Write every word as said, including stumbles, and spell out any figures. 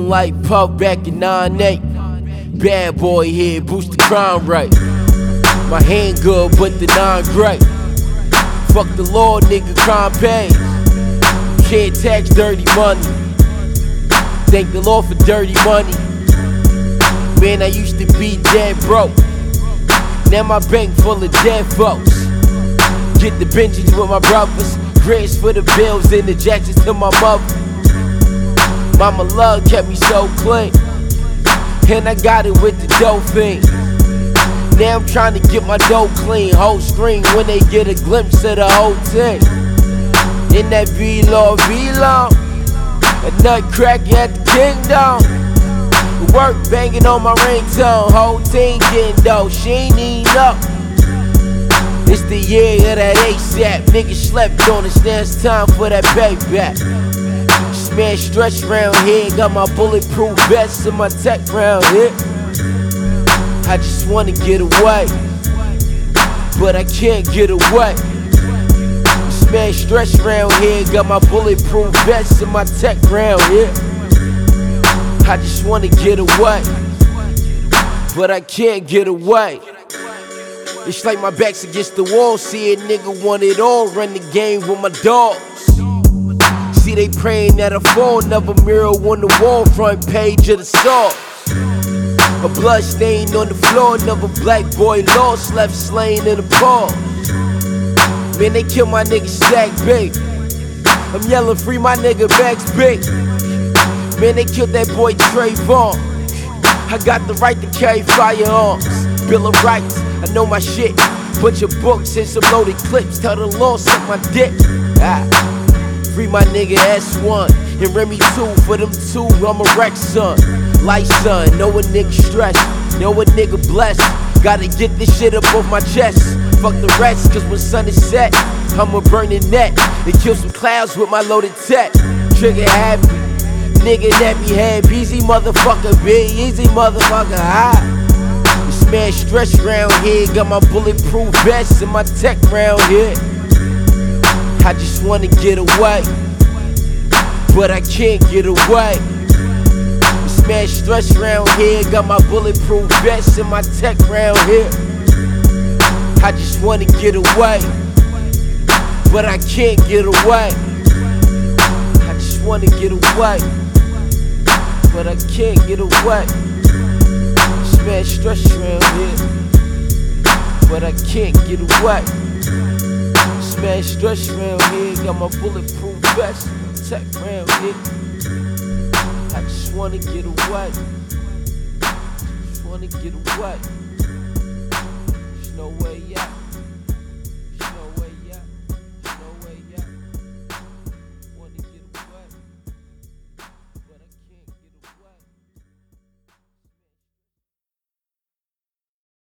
Feeling like Puff back in nine eight. Bad boy here, boost the crime rate. My hand good, but the nine great. Fuck the law, nigga, crime pays. Can't tax dirty money. Thank the Lord for dirty money. Man, I used to be dead broke. Now my bank full of dead folks. Get the Benjis with my brothers. Grants for the bills and the Jacksons to my mother. Mama love kept me so clean, and I got it with the dope fiend. Now I'm trying to get my dough clean. Whole screen when they get a glimpse of the whole thing. In that V-Law, V-Law, a nut cracking at the kingdom. Work banging on my ringtone. Whole team getting dough, she ain't even up. It's the year of that ASAP. Niggas slept on us, now it's time for that payback. Man, stretch round here, got my bulletproof vest and my tech round here. I just wanna get away, but I can't get away. This man stretch round here, got my bulletproof vest and my tech round here. I just wanna get away, but I can't get away. It's like my back's against the wall, see a nigga want it all, run the game with my dogs. See they praying that I fall, never mirror on the wall, front page of the songs. A blood stain on the floor, never black boy lost, left slain in the pause. Man, they kill my nigga Stack Big. I'm yelling free my nigga Max Big. Man, they killed that boy Trayvon. I got the right to carry firearms. Bill of Rights, I know my shit. Bunch of books and some loaded clips, tell the law suck my dick. Ah. Free my nigga S one and Remy two for them two, I'm a wreck son. Light son, know a nigga stressed, know a nigga blessed. Gotta get this shit up off my chest. Fuck the rest, cause when sun is set, I'ma burn the net and kill some clouds with my loaded tech. Trigger happy, nigga nappy head, easy motherfucker, big easy motherfucker, high. This man stretched round here, got my bulletproof vest and my tech round here. I just wanna get away, but I can't get away. This man stretched round here, got my bulletproof vest and my tech round here. I just wanna get away, but I can't get away. I just wanna get away, but I can't get away. This man stretched round here, but I can't get away. Man, stretch round here, got my bulletproof vest, tech round here. I just wanna get away, just wanna get away. There's no way out.